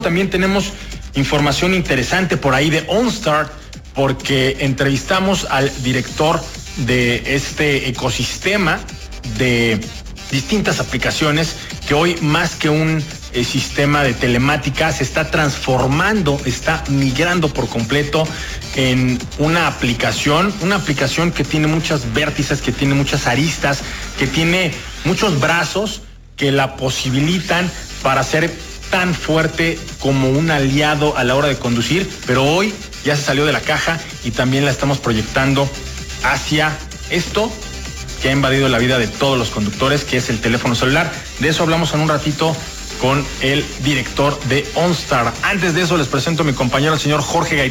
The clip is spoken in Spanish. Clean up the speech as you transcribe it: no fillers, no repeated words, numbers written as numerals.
También tenemos información interesante por ahí de OnStar, porque entrevistamos al director de este ecosistema de distintas aplicaciones que hoy, más que un sistema de telemática, se está transformando, está migrando por completo en una aplicación que tiene muchas vértices, que tiene muchas aristas, que tiene muchos brazos que la posibilitan para ser tan fuerte como un aliado a la hora de conducir, pero hoy ya se salió de la caja y también la estamos proyectando hacia esto que ha invadido la vida de todos los conductores, que es el teléfono celular. De eso hablamos en un ratito con el director de OnStar. Antes de eso les presento a mi compañero, el señor Jorge Gaitán.